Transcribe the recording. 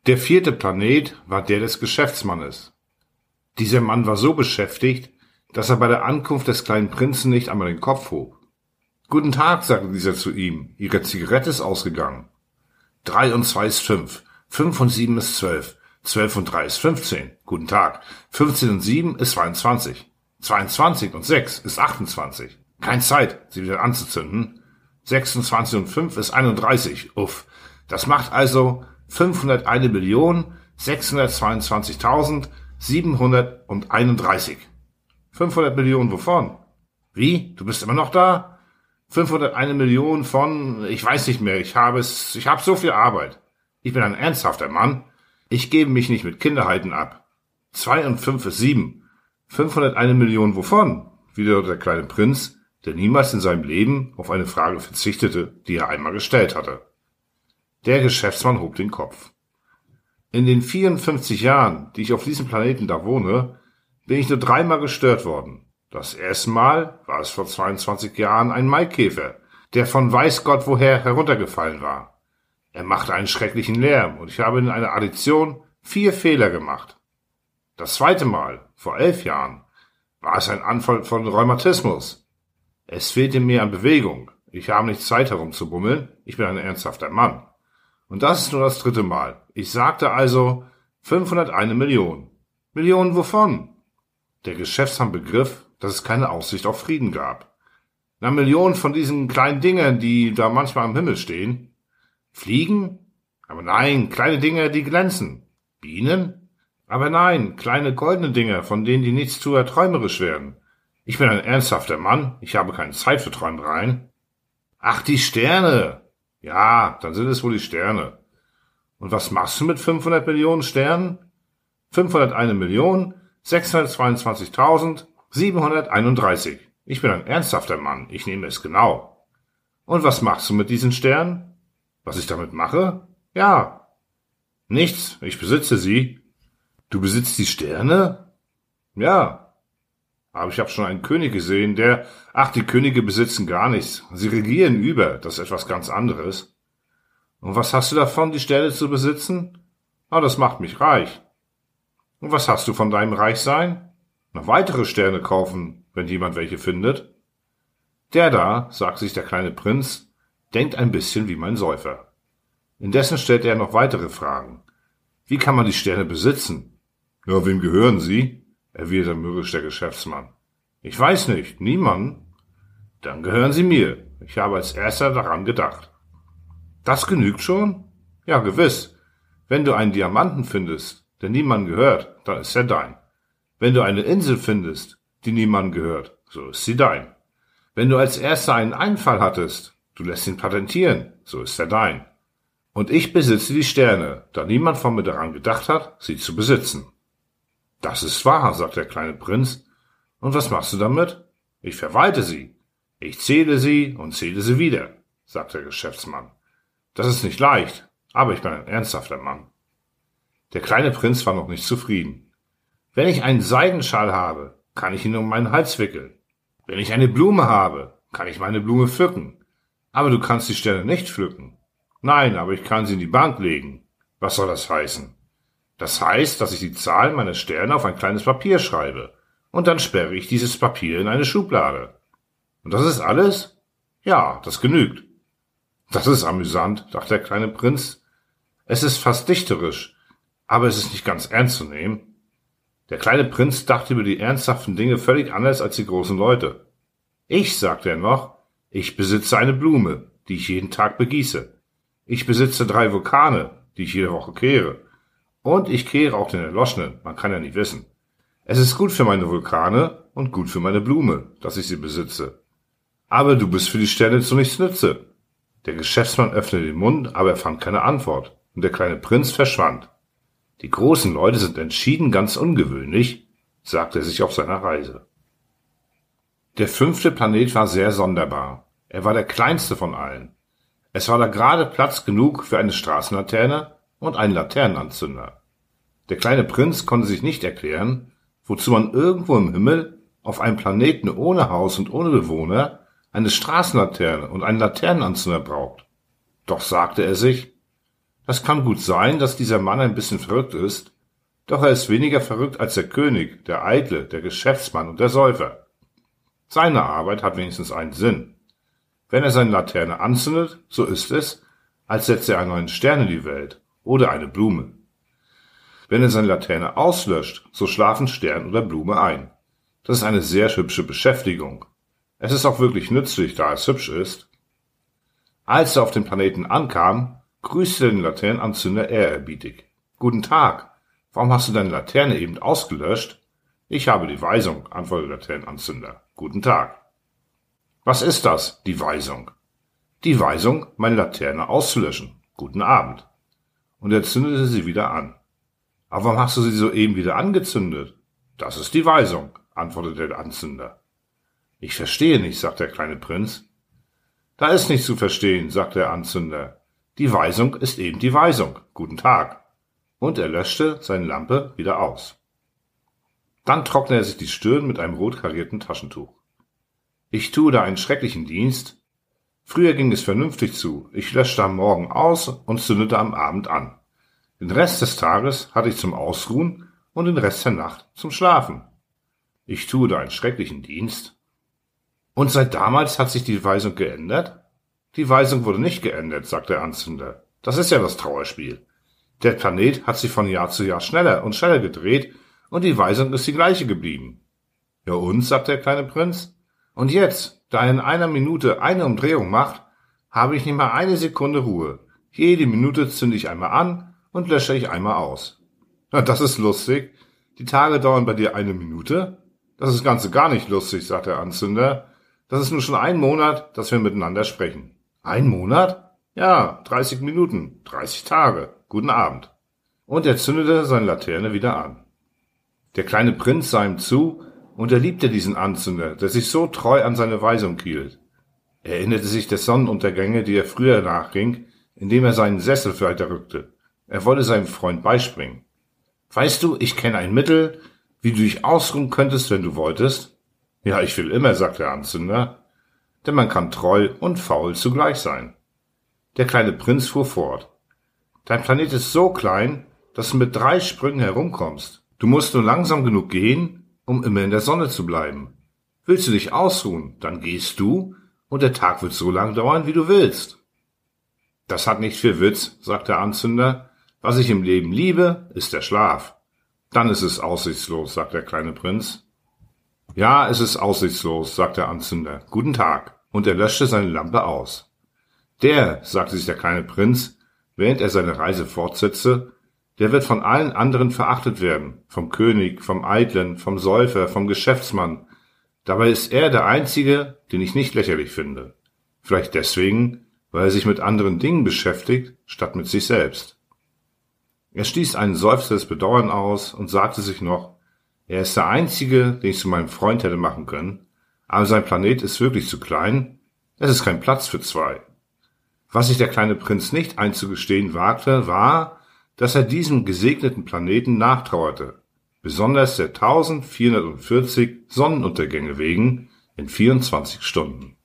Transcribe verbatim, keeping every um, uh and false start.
Der vierte Planet war der des Geschäftsmannes. Dieser Mann war so beschäftigt, dass er bei der Ankunft des kleinen Prinzen nicht einmal den Kopf hob. »Guten Tag«, sagte dieser zu ihm, »Ihre Zigarette ist ausgegangen.« »Drei und zwei ist fünf, fünf und sieben ist zwölf, zwölf und drei ist fünfzehn. Guten Tag, fünfzehn und sieben ist zweiundzwanzig, zweiundzwanzig und sechs ist achtundzwanzig. Keine Zeit, sie wieder anzuzünden. sechsundzwanzig und fünf ist einunddreißig. Uff, das macht also fünfhunderteine Million sechshundertzweiundzwanzigtausendsiebenhunderteinunddreißig. fünfhundert Millionen wovon? Wie? Du bist immer noch da? fünfhunderteine Million von, ich weiß nicht mehr, ich habe es, ich habe so viel Arbeit. Ich bin ein ernsthafter Mann. Ich gebe mich nicht mit Kinderheiten ab. Zwei und fünf ist sieben. fünfhunderteine Million wovon? Wieder der kleine Prinz, der niemals in seinem Leben auf eine Frage verzichtete, die er einmal gestellt hatte. Der Geschäftsmann hob den Kopf. In den vierundfünfzig Jahren, die ich auf diesem Planeten da wohne, bin ich nur dreimal gestört worden. Das erste Mal war es vor zweiundzwanzig Jahren ein Maikäfer, der von weiß Gott woher heruntergefallen war. Er machte einen schrecklichen Lärm und ich habe in einer Addition vier Fehler gemacht. Das zweite Mal, vor elf Jahren, war es ein Anfall von Rheumatismus. Es fehlte mir an Bewegung. Ich habe nicht Zeit herumzubummeln. Ich bin ein ernsthafter Mann. Und das ist nur das dritte Mal. Ich sagte also fünfhunderteine Million. Millionen wovon? Der Geschäftsmann begriff, dass es keine Aussicht auf Frieden gab. Na, Millionen von diesen kleinen Dingern, die da manchmal am Himmel stehen. Fliegen? Aber nein, kleine Dinger, die glänzen. Bienen? Aber nein, kleine goldene Dinger, von denen die nichts zu erträumerisch werden. Ich bin ein ernsthafter Mann. Ich habe keine Zeit für Träumereien. Ach, die Sterne. Ja, dann sind es wohl die Sterne. Und was machst du mit fünfhundert Millionen Sternen? fünfhunderteine Million sechshundertzweiundzwanzigtausendsiebenhunderteinunddreißig. Ich bin ein ernsthafter Mann, ich nehme es genau. Und was machst du mit diesen Sternen? Was ich damit mache? Ja. Nichts, ich besitze sie. Du besitzt die Sterne? Ja. Aber ich habe schon einen König gesehen, der... Ach, die Könige besitzen gar nichts. Sie regieren über, das ist etwas ganz anderes. Und was hast du davon, die Sterne zu besitzen? Ah, das macht mich reich. Und was hast du von deinem Reichsein? Noch weitere Sterne kaufen, wenn jemand welche findet. Der da, sagt sich der kleine Prinz, denkt ein bisschen wie mein Säufer. Indessen stellt er noch weitere Fragen. Wie kann man die Sterne besitzen? Ja, wem gehören sie? Erwiderte mürrisch der Geschäftsmann. Ich weiß nicht, niemanden. Dann gehören sie mir. Ich habe als erster daran gedacht. Das genügt schon? Ja, gewiss. Wenn du einen Diamanten findest, der niemandem gehört, dann ist er dein. Wenn du eine Insel findest, die niemandem gehört, so ist sie dein. Wenn du als erster einen Einfall hattest, du lässt ihn patentieren, so ist er dein. Und ich besitze die Sterne, da niemand von mir daran gedacht hat, sie zu besitzen. Das ist wahr, sagt der kleine Prinz. Und was machst du damit? Ich verwalte sie. Ich zähle sie und zähle sie wieder, sagt der Geschäftsmann. Das ist nicht leicht, aber ich bin ein ernsthafter Mann. Der kleine Prinz war noch nicht zufrieden. Wenn ich einen Seidenschal habe, kann ich ihn um meinen Hals wickeln. Wenn ich eine Blume habe, kann ich meine Blume pflücken. Aber du kannst die Sterne nicht pflücken. Nein, aber ich kann sie in die Bank legen. Was soll das heißen? Das heißt, dass ich die Zahl meiner Sterne auf ein kleines Papier schreibe. Und dann sperre ich dieses Papier in eine Schublade. Und das ist alles? Ja, das genügt. Das ist amüsant, dachte der kleine Prinz. Es ist fast dichterisch, aber es ist nicht ganz ernst zu nehmen. Der kleine Prinz dachte über die ernsthaften Dinge völlig anders als die großen Leute. Ich, sagte er noch, ich besitze eine Blume, die ich jeden Tag begieße. Ich besitze drei Vulkane, die ich jede Woche kehre. Und ich kehre auch den Erloschenen, man kann ja nicht wissen. Es ist gut für meine Vulkane und gut für meine Blume, dass ich sie besitze. Aber du bist für die Sterne zu nichts nütze. Der Geschäftsmann öffnete den Mund, aber er fand keine Antwort, und der kleine Prinz verschwand. Die großen Leute sind entschieden ganz ungewöhnlich, sagte er sich auf seiner Reise. Der fünfte Planet war sehr sonderbar. Er war der kleinste von allen. Es war da gerade Platz genug für eine Straßenlaterne und einen Laternenanzünder. Der kleine Prinz konnte sich nicht erklären, wozu man irgendwo im Himmel, auf einem Planeten ohne Haus und ohne Bewohner, eine Straßenlaterne und einen Laternenanzünder braucht. Doch sagte er sich, Es kann gut sein, dass dieser Mann ein bisschen verrückt ist, doch er ist weniger verrückt als der König, der Eitle, der Geschäftsmann und der Säufer. Seine Arbeit hat wenigstens einen Sinn. Wenn er seine Laterne anzündet, so ist es, als setze er einen neuen Stern in die Welt oder eine Blume. Wenn er seine Laterne auslöscht, so schlafen Stern oder Blume ein. Das ist eine sehr hübsche Beschäftigung. Es ist auch wirklich nützlich, da es hübsch ist. Als er auf dem Planeten ankam, grüßte den Laternenanzünder ehrerbietig. »Guten Tag, warum hast du deine Laterne eben ausgelöscht?« »Ich habe die Weisung«, antwortete der Laternenanzünder. »Guten Tag.« »Was ist das, die Weisung?« »Die Weisung, meine Laterne auszulöschen. Guten Abend.« Und er zündete sie wieder an. »Aber warum hast du sie soeben wieder angezündet?« »Das ist die Weisung«, antwortete der Anzünder. »Ich verstehe nicht«, sagte der kleine Prinz. »Da ist nichts zu verstehen«, sagte der Anzünder. »Die Weisung ist eben die Weisung. Guten Tag.« Und er löschte seine Lampe wieder aus. Dann trocknete er sich die Stirn mit einem rot karierten Taschentuch. »Ich tue da einen schrecklichen Dienst. Früher ging es vernünftig zu. Ich löschte am Morgen aus und zündete am Abend an. Den Rest des Tages hatte ich zum Ausruhen und den Rest der Nacht zum Schlafen. Ich tue da einen schrecklichen Dienst.« »Und seit damals hat sich die Weisung geändert?« »Die Weisung wurde nicht geändert«, sagte der Anzünder. »Das ist ja das Trauerspiel. Der Planet hat sich von Jahr zu Jahr schneller und schneller gedreht und die Weisung ist die gleiche geblieben.« »Ja und?«, sagte der kleine Prinz. »Und jetzt, da er in einer Minute eine Umdrehung macht, habe ich nicht mal eine Sekunde Ruhe. Jede Minute zünde ich einmal an und lösche ich einmal aus.« »Na, das ist lustig. Die Tage dauern bei dir eine Minute?« »Das ist Ganze gar nicht lustig«, sagte der Anzünder. »Das ist nun schon ein Monat, dass wir miteinander sprechen.« »Ein Monat?« »Ja, dreißig Minuten, dreißig Tage. Guten Abend.« Und er zündete seine Laterne wieder an. Der kleine Prinz sah ihm zu, und er liebte diesen Anzünder, der sich so treu an seine Weisung hielt. Er erinnerte sich der Sonnenuntergänge, die er früher nachging, indem er seinen Sessel weiterrückte. Er wollte seinem Freund beispringen. »Weißt du, ich kenne ein Mittel, wie du dich ausruhen könntest, wenn du wolltest?« »Ja, ich will immer«, sagte der Anzünder, »denn man kann treu und faul zugleich sein.« Der kleine Prinz fuhr fort. »Dein Planet ist so klein, dass du mit drei Sprüngen herumkommst. Du musst nur langsam genug gehen, um immer in der Sonne zu bleiben. Willst du dich ausruhen, dann gehst du, und der Tag wird so lang dauern, wie du willst.« »Das hat nicht viel Witz«, sagte der Anzünder. »Was ich im Leben liebe, ist der Schlaf.« »Dann ist es aussichtslos«, sagte der kleine Prinz. »Ja, es ist aussichtslos«, sagte der Anzünder. »Guten Tag.« Und er löschte seine Lampe aus. »Der«, sagte sich der kleine Prinz, während er seine Reise fortsetzte, »der wird von allen anderen verachtet werden, vom König, vom Eitlen, vom Säufer, vom Geschäftsmann. Dabei ist er der Einzige, den ich nicht lächerlich finde. Vielleicht deswegen, weil er sich mit anderen Dingen beschäftigt, statt mit sich selbst.« Er stieß einen Seufzer des Bedauern aus und sagte sich noch, er ist der Einzige, den ich zu meinem Freund hätte machen können, aber sein Planet ist wirklich zu klein, es ist kein Platz für zwei. Was sich der kleine Prinz nicht einzugestehen wagte, war, dass er diesem gesegneten Planeten nachtrauerte, besonders der eintausendvierhundertvierzig Sonnenuntergänge wegen in vierundzwanzig Stunden.